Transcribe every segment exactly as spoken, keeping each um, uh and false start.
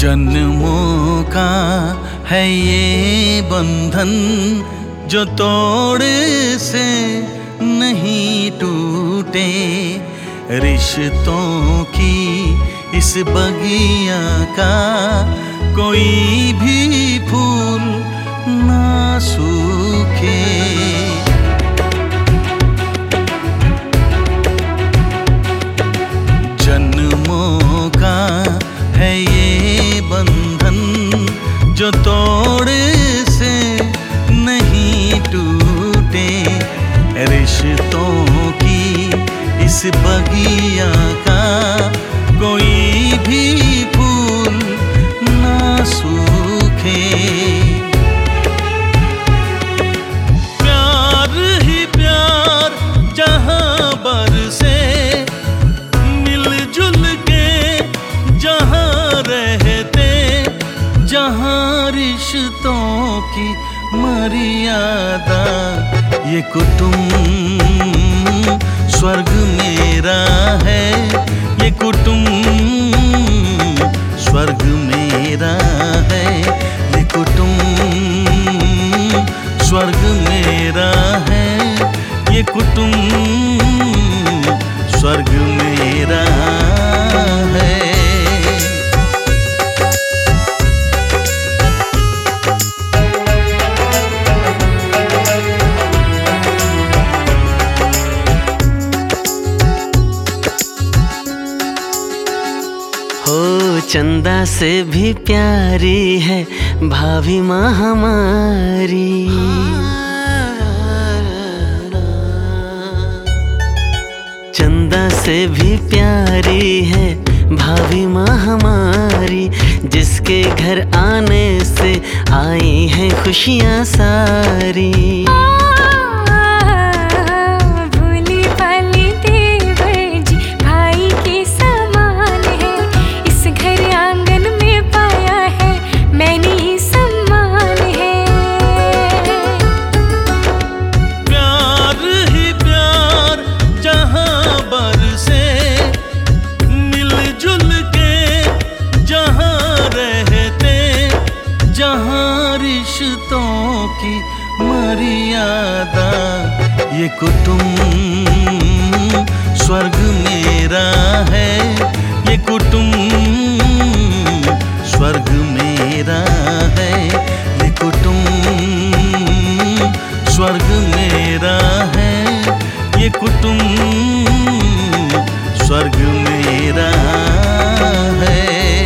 जन्मों का है ये बंधन जो तोड़ से नहीं टूटे, रिश्तों की इस बगिया का कोई भी फूल ना सूखे। जन्मों का है ये बंधन जो तोड़ से नहीं टूटे, रिश्तों की इस बगिया का कोई भी फूल ना सूखे। प्यार ही प्यार जहां बरसे, मिलजुल के जहां रहते, जहां रिश्तों की मर्यादा, ये कुटुंब स्वर्ग मेरा है, ये कुटुंब स्वर्ग मेरा है, ये कुटुंब स्वर्ग मेरा है, ये कुटुंब स्वर्ग मेरा है। हो चंदा से भी प्यारी है भाभी माँ हमारी, चंदा से भी प्यारी है भाभी माँ हमारी, जिसके घर आने से आई हैं खुशियाँ सारी। रिश्तों की मर्यादा, ये कुटुंब स्वर्ग मेरा है, ये कुटुंब स्वर्ग मेरा है, ये कुटुंब स्वर्ग मेरा है, ये कुटुंब स्वर्ग मेरा है।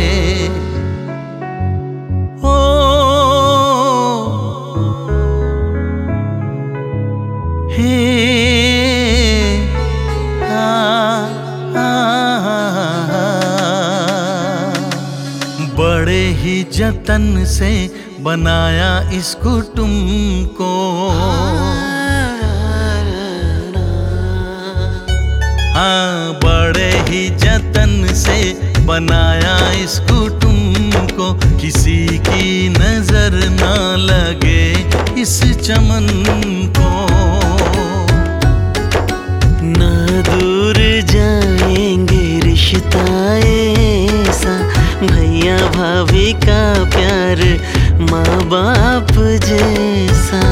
बड़े ही जतन से बनाया इस कुटुंब को, हाँ बड़े ही जतन से बनाया इस कुटुंब को, किसी की नजर ना लगे इस चमन को। ना दूर जाएंगे रिश्ता ऐसा, भैया भाभी का प्यार माँ बाप जैसा।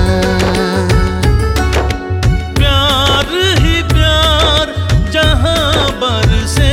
प्यार ही प्यार जहां बरसे,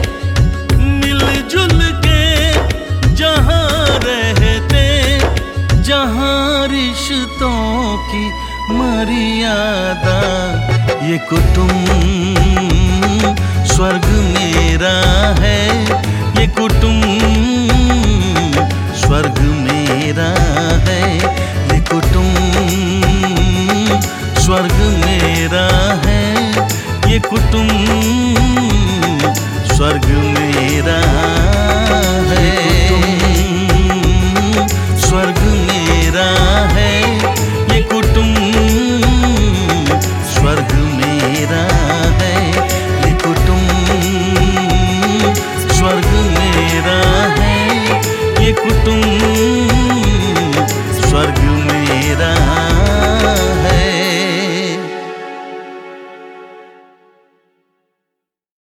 मिलजुल के जहां रहते, जहां रिश्तों की मर्यादा, ये कुटुंब स्वर्ग मेरा है, ये कुटुंब स्वर्ग मेरा है, ये कुटुंब स्वर्ग मेरा है, ये कुटुंब स्वर्ग मेरा है, स्वर्ग मेरा है, ये कुटुंब स्वर्ग मेरा है, ये कुटुंब स्वर्ग मेरा है, ये कुटुंब स्वर्ग